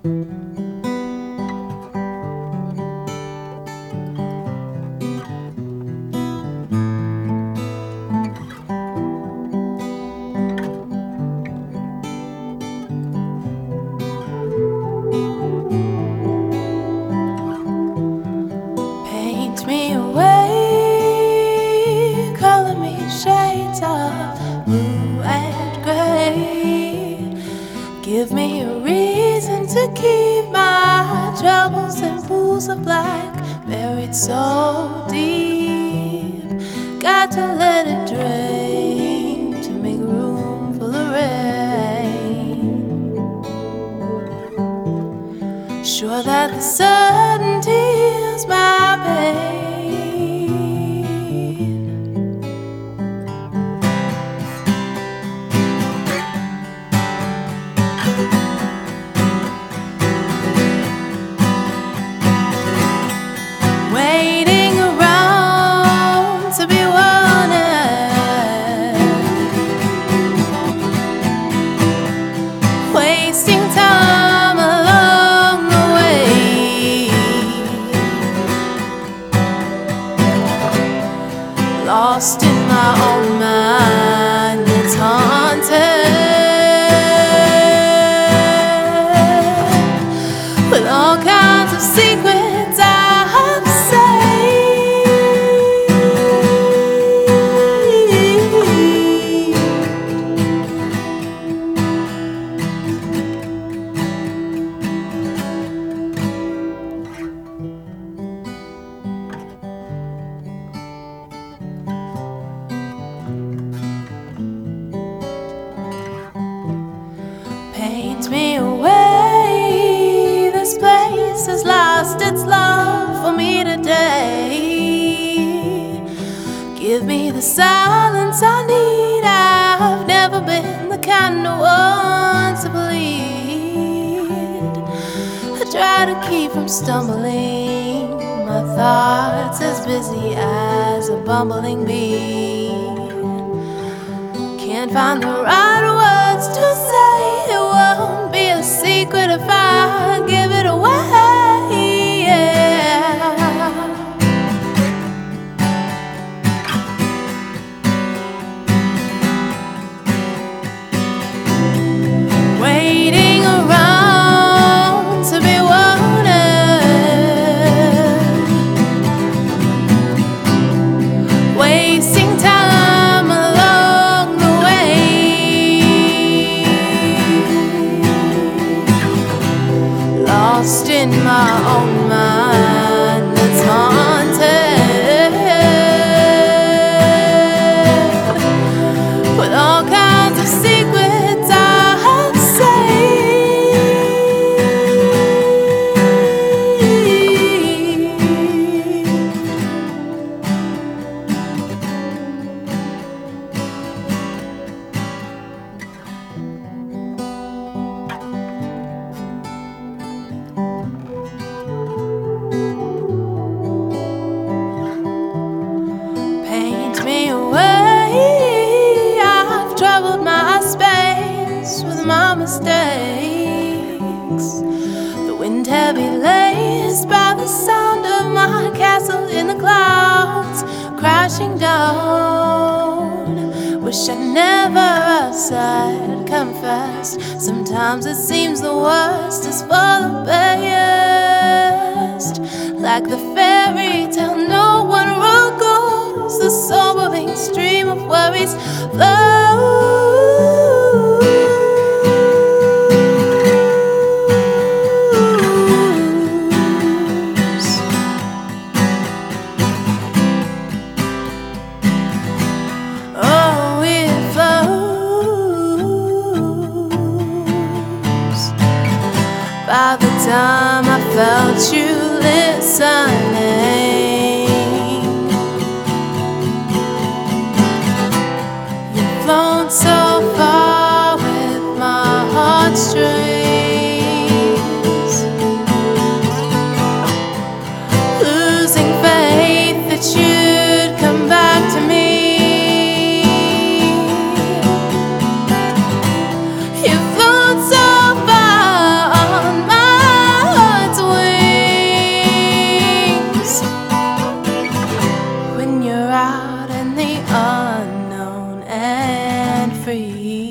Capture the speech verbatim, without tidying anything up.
Paint me away, color me shades of blue and gray. Give me a reason to keep my troubles in pools of black buried so deep. Got to let it drain to make room for the rain. Sure that the certainty is my pain. Waiting around to be wanted, wasting time along the way, lost in my own mind that's haunted with all kinds of secrets I've Paint me away, this place has lost its love for me today. Give me the silence I need, I've never been the kind of one to bleed. I try to keep from stumbling, my thoughts as busy as a bumbling bee. Can't find the right words to say, it won't be a secret if I give it away. Yeah. Waiting around to be wanted, wasting time along the way, lost in my own mind that's haunted with all kinds of secrets I've Paint me away, I've troubled my space with my mistakes. The wind heavy lays by the sound of my castle in the clouds crashing down. Wish I never said confessed. Sometimes it seems the worst is for the best. Like the fairy tale no one wrote goes, the sobering stream of worries flows. Oh, it flows. By the time I felt you listening, you've flown so far with my heartstrings, losing faith that you'd come back to me. You've flown so far on my free.